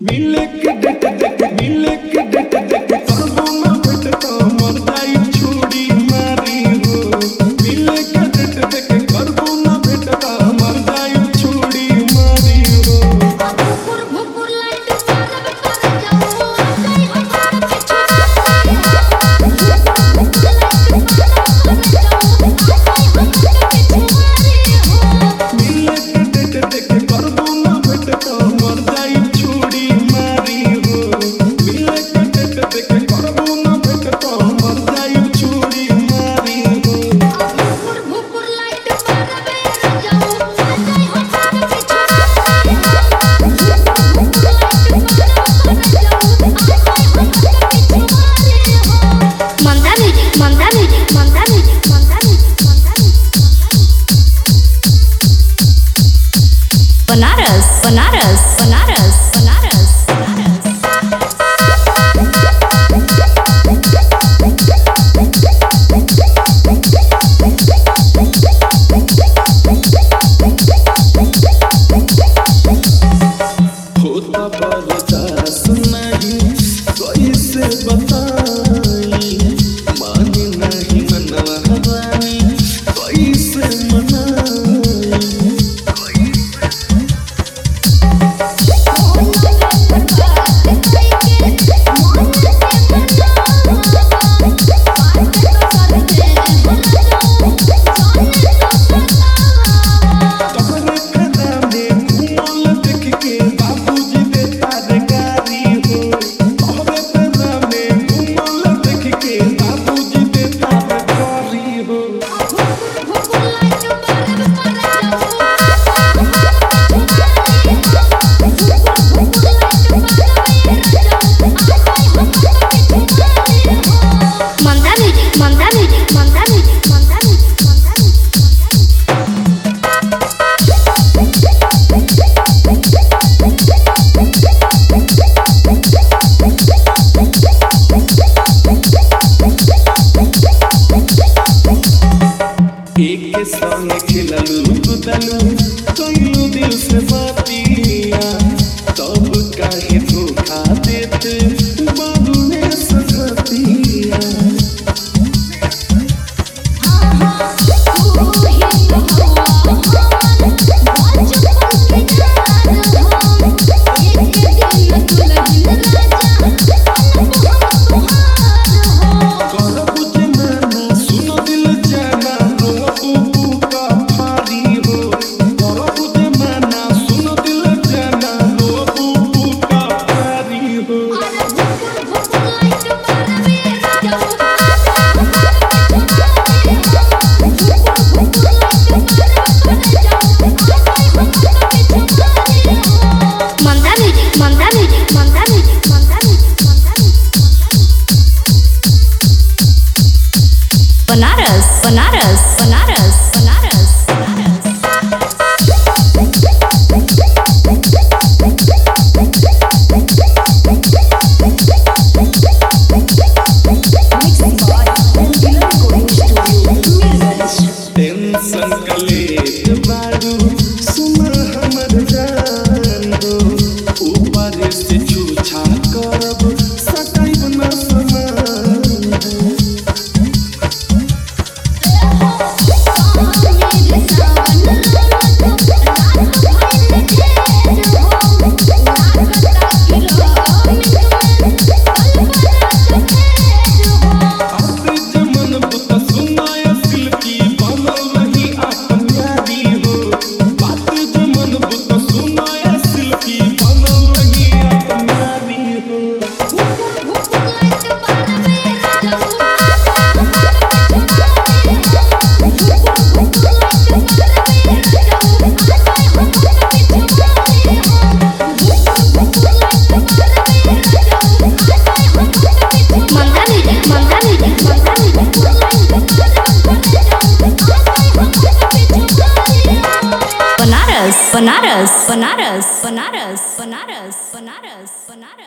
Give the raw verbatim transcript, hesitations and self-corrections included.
मिले के डेट देख मिले के डेट देख करबो ना भेट तो मर जाई छोड़ी मारी हो। मिले के डेट देख करबो ना भेट तो मर जाई छोड़ी मारी हो। भुकुर भुकुर लाइट मारब कर जाऊ जाई हमार पीछे मिले के डेट देख करबो ना भेट तो मर जाई छोड़ी मारी हो। मिले के डेट देख करबो ना भेट तो मर जाई छोड़ी मारी हो। भुकुर भुकुर लाइट मारब कर जाऊ जाई हमार पीछे मंदानी मंदानी मंदानी मंदानी मंदानी बनारस बनारस बनारस बनारस बनारस होता बर्दाश्त नहीं कैसे बताई मानी नहीं मनवा हवानी कैसे मनाई। तोहरे कदम में घूमल देख के बाबूजी देता रे गारी हो। तोहरे कदम में घूमल देख के बाबूजी देता रे गारी हो। मंदानी मंदानी मंदानी मंदानी मंदानी एक संग खिललू कुदलू कइलू दिल से बातिया तब काहे धोखा देते बाबू ने सखतिया। करबू जमाना सुनो दिल जाना रोबू का भारी हो। करबू जमाना सुनो दिल जाना रोबू का भारी हो। मंदानी मंदानी मंदानी मंदानी मंदानी बनारस बनारस बनारस बनारस बनारस टेंशन कलेत बारू सुन हमर जान हो। ऊपर से छूछा करब सटाइब न समान हो। आते जमन पुत सुनाय सिल्की बनल रही आपन यारी हो। आते जमन पुत सुनाय सिल्की बनल रही आपन यारी हो। मंदानी मंदानी मंदानी बनारस बनारस बनारस बनारस बनारस बनारस बनारस